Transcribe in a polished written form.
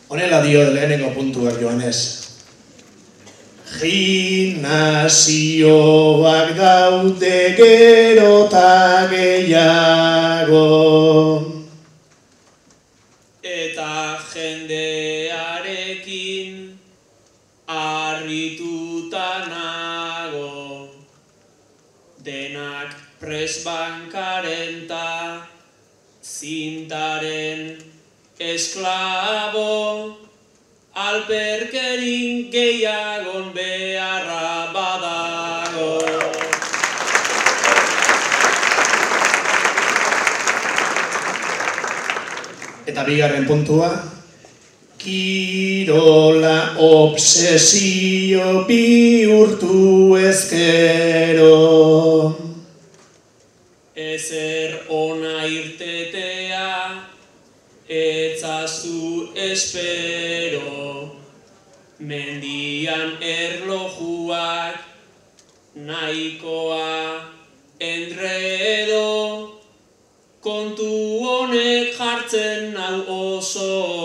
Honela dio lehenengo puntuak Joanes. Gimnasioak daude gero eta gehiago. Eta jendearekin harrituta nago. Denak presbankaren ta zintaren esklabo. Alperkerin gehiagon beharra badago. Eta bigarren puntua, kirola obsesio bihurtu ezkero. Ezer ona irtetea, etzazu espero. Mendian erlojuak nahikoa enredo. Kontu honek jartzen nau oso